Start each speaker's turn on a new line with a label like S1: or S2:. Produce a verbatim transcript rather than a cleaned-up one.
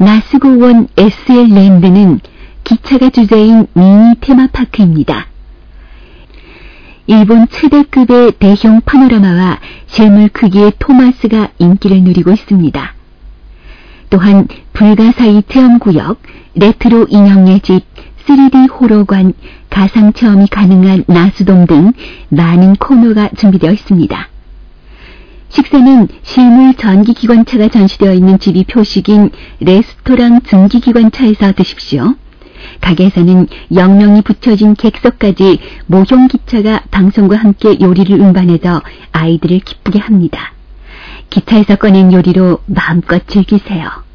S1: 나스고원 에스엘랜드는 기차가 주제인 미니 테마파크입니다. 일본 최대급의 대형 파노라마와 실물 크기의 토마스가 인기를 누리고 있습니다. 또한 불가사의 체험구역, 레트로 인형의 집, 쓰리디 호러관, 가상체험이 가능한 나수돔 등 많은 코너가 준비되어 있습니다. 식사는 실물 전기기관차가 전시되어 있는 집이 표식인 레스토랑 증기기관차에서 드십시오. 가게에서는 영명이 붙여진 객석까지 모형기차가 방송과 함께 요리를 운반해서 아이들을 기쁘게 합니다. 기차에서 꺼낸 요리로 마음껏 즐기세요.